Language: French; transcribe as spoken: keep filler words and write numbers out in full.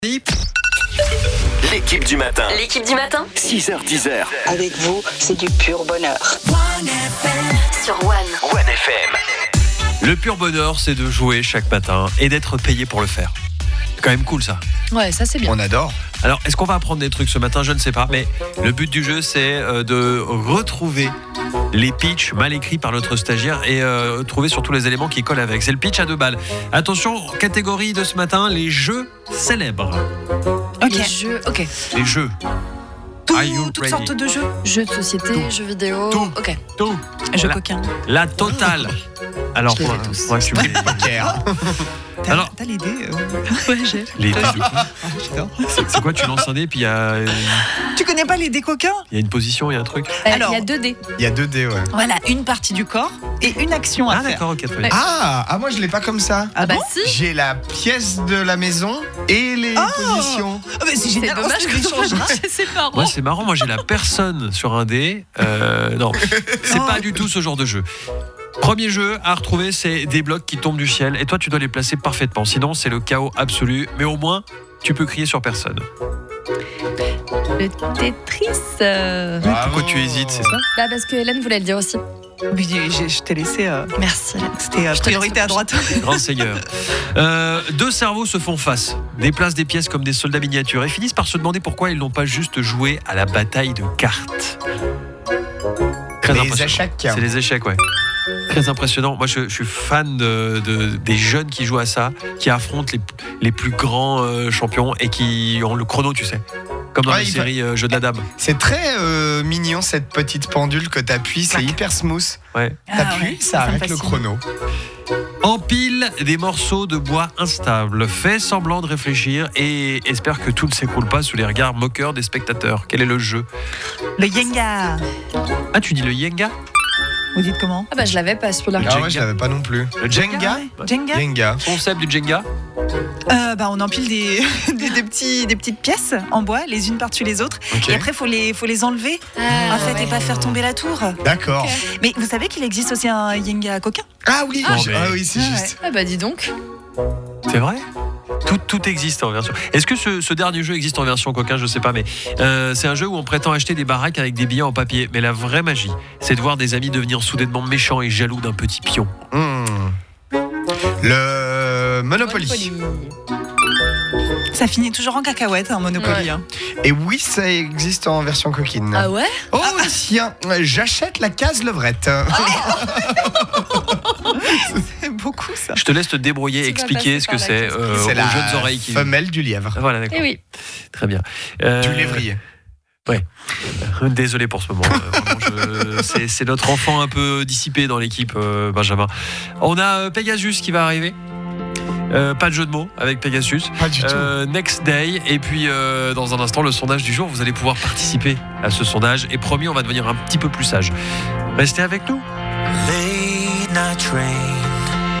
L'équipe du matin. L'équipe du matin six heures dix. Avec vous, c'est du pur bonheur. sur One. One F M. Le pur bonheur, c'est de jouer chaque matin et d'être payé pour le faire. C'est quand même cool ça. Ouais, ça c'est bien. On adore. Alors, est-ce qu'on va apprendre des trucs ce matin ? Je ne sais pas. Mais le but du jeu, c'est euh, de retrouver les pitchs mal écrits par notre stagiaire et euh, trouver surtout les éléments qui collent avec. C'est le pitch à deux balles. Attention, catégorie de ce matin, les jeux célèbres. Ok. Les jeux, ok. Les jeux. Tout, Are you toutes ready? sortes de jeux. Jeux de société, jeux vidéo. Tout. Ok. Tout. Jeux La- coquins. La totale. Alors, Je les ai pour- tous. pour assumer- Poker. T'as, Alors- t'as les dés euh... Ouais, j'ai. les dés. Ah, j'adore. C'est c'est quoi, tu lances un dé, puis il y a, il Tu connais pas les dés coquins ? y a une position, il y a un truc. Il Alors- y a deux dés. Il y a deux dés, ouais. Voilà, une partie du corps et une action à Ah faire. d'accord, ok, très bien. Ouais. Ah, ah, moi je l'ai pas comme ça. Ah bah bon si. J'ai la pièce de la maison et les Oh positions. Ah bah c'est C'est génial. dommage on se que les tu changera. C'est marrant. Moi c'est marrant, moi j'ai la personne sur un dé. Euh, non, c'est Oh. pas du tout ce genre de jeu. Premier jeu à retrouver, c'est des blocs qui tombent du ciel et toi tu dois les placer parfaitement. Sinon c'est le chaos absolu. Mais au moins tu peux crier sur personne. Le Tetris. euh, Bravo. Pourquoi tu hésites, c'est ça ? Bah parce que Hélène voulait le dire aussi. Oui, j'ai- j'ai- je t'ai laissé. euh, Merci Hélène. C'était euh, Je te priorité laisse à droite. Grand seigneur. Euh, deux cerveaux se font face, déplacent des pièces comme des soldats miniatures et finissent par se demander pourquoi ils n'ont pas juste joué à la bataille de cartes. Très Les impressionnant. échecs. C'est les échecs, ouais. Très impressionnant. Moi, je, je suis fan de, de- des jeunes qui jouent à ça, qui affrontent les, les plus grands euh, champions et qui ont le chrono, tu sais. Comme dans Ouais, la il série euh, Jeux de la Dame. C'est très euh, mignon cette petite pendule que t'appuies, c'est hyper smooth. Ouais. Ah T'appuies, ouais, ça me arrête le fascine. chrono. Empile des morceaux de bois instables, fait semblant de réfléchir et espère que tout ne s'écroule pas sous les regards moqueurs des spectateurs. Quel est le jeu ? Le Yenga. Ah, tu dis le Yenga ? Vous dites comment ? Ah bah je l'avais pas celui-là. Le Ah Jenga. ouais, je l'avais pas non plus. Le Jenga Ouais. Jenga. Jenga. Concept du Jenga ? Euh, bah, on empile des, des, des petits, des petites pièces en bois, les unes par-dessus les autres. Ok. Et après, il faut les, faut les enlever, Ah, en fait, ouais. et pas faire tomber la tour. D'accord. Mais vous savez qu'il existe aussi un Yenga coquin ? Ah oui, Ah, je- mais- ah oui, c'est Ouais. juste. Ah bah dis donc. C'est vrai ? Tout, tout existe en version. Est-ce que ce, ce dernier jeu existe en version coquin ? Je sais pas, mais euh, c'est un jeu où on prétend acheter des baraques avec des billets en papier. Mais la vraie magie, c'est de voir des amis devenir soudainement méchants et jaloux d'un petit pion. Hmm. Le Monopoly. Ça finit toujours en cacahuète, un Monopoly. Ouais. hein. Et oui, ça existe en version coquine. Ah ouais ? Oh tiens, j'achète la case levrette. C'est beaucoup, ça. Je te laisse te débrouiller, Tu vas expliquer passer ce que par la c'est case. euh, aux c'est la jeunes oreilles qui. femelle du lièvre. Voilà, d'accord. Eh oui. Très bien. Euh, Du lévrier. Désolé pour ce moment. Euh, vraiment, je- c'est, c'est notre enfant un peu dissipé dans l'équipe, euh, Benjamin. On a euh, Pegasus qui va arriver. Euh, pas de jeu de mots avec Pegasus. Pas du tout. Euh, next Day. Et puis, euh, dans un instant, le sondage du jour. Vous allez pouvoir participer à ce sondage. Et promis, on va devenir un petit peu plus sage. Restez avec nous. Late night train